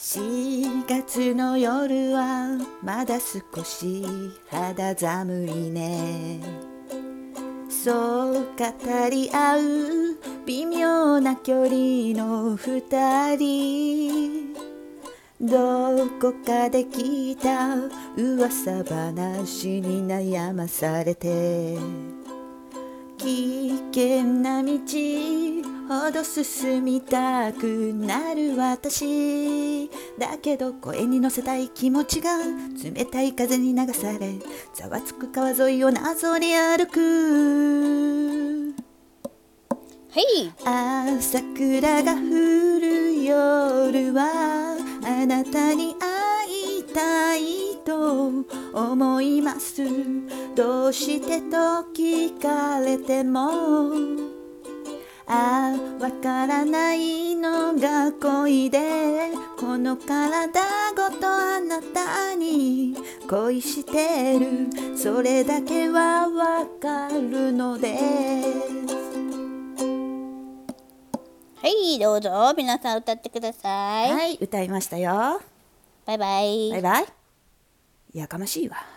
4月の夜はまだ少し肌寒いね。そう語り合う微妙な距離の2人、どこかで聞いた噂話に悩まされて、危険な道ほど進みたくなる私だけど、声に乗せたい気持ちが冷たい風に流され、ざわつく川沿いをなぞり歩く。桜が降る夜はあなたに会いたいと思います。どうしてと聞かれても、わからないのが恋で、この体ごとあなたに恋してる、それだけはわかるのです。 はい、どうぞ皆さん歌ってください。 はい、歌いましたよ。 バイバイ。 バイバイ。やかましいわ。